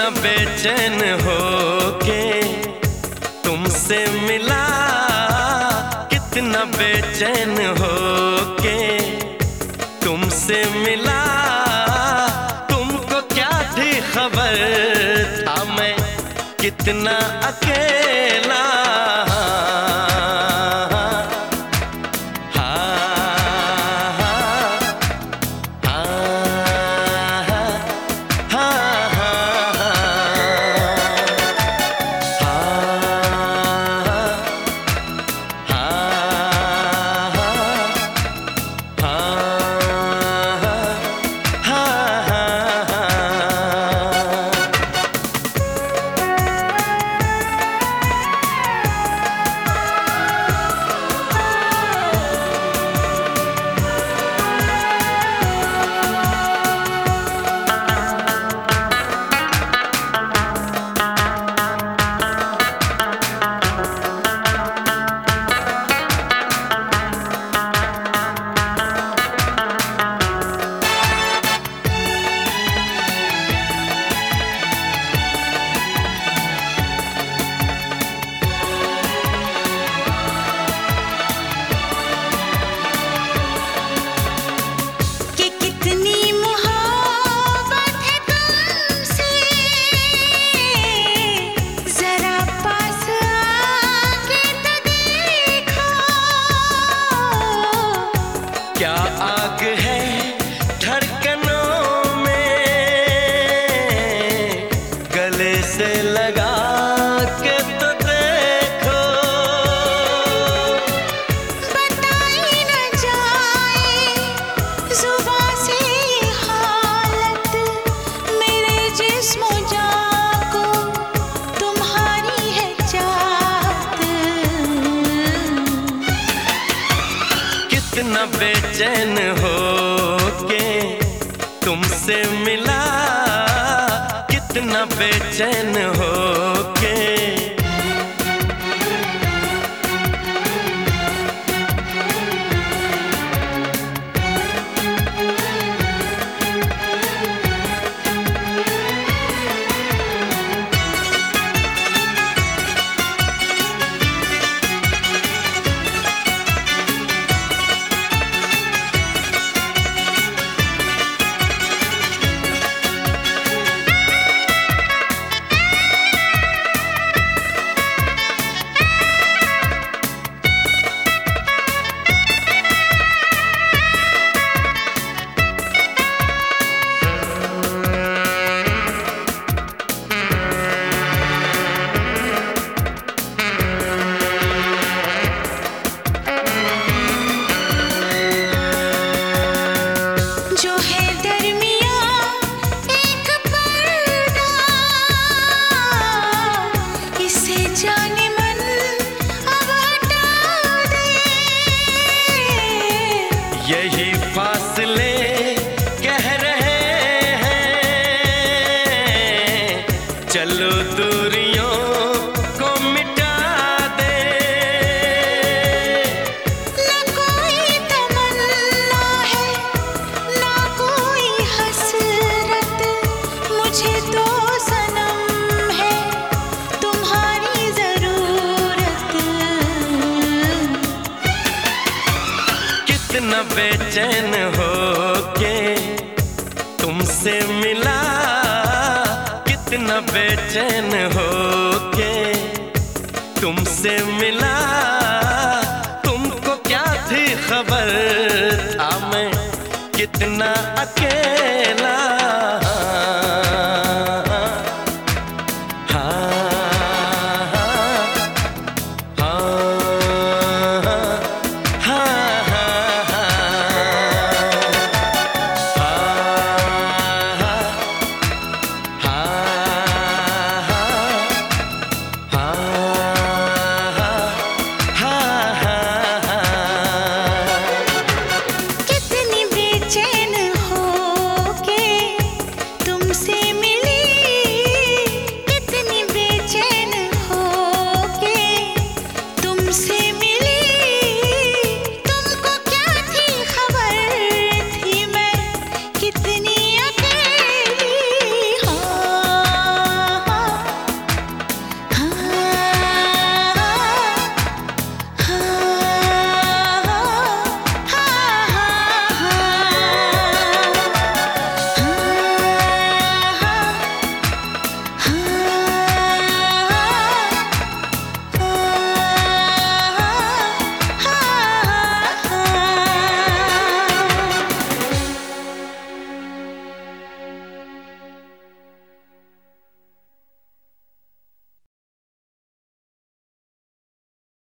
कितना बेचैन हो के तुमसे मिला, कितना बेचैन हो के तुमसे मिला। तुमको क्या थी खबर था मैं कितना अकेला। क्या आग है धड़कनों में, गले से लगा के तो देखो। बताई न जाए जुबां से हालत मेरे जिस्म जान को, तुम्हारी है चाहत। कितना बेचैन हो के तुमसे मिला, कितना बेचैन हो के। जो है दरमियाँ एक पर्दा, इसे जाने मन अब हटा दे। यही फासले कह रहे हैं, चलो दूरियों को मिटा दे। न कोई तमन्ना है ना कोई हसरत, मुझे तो सनम है तुम्हारी जरूरत। कितना बेचैन हो के तुमसे मिला, कितना बेचैन हो के तुमसे मिला। तुमको क्या थी खबर था मैं कितना अकेला।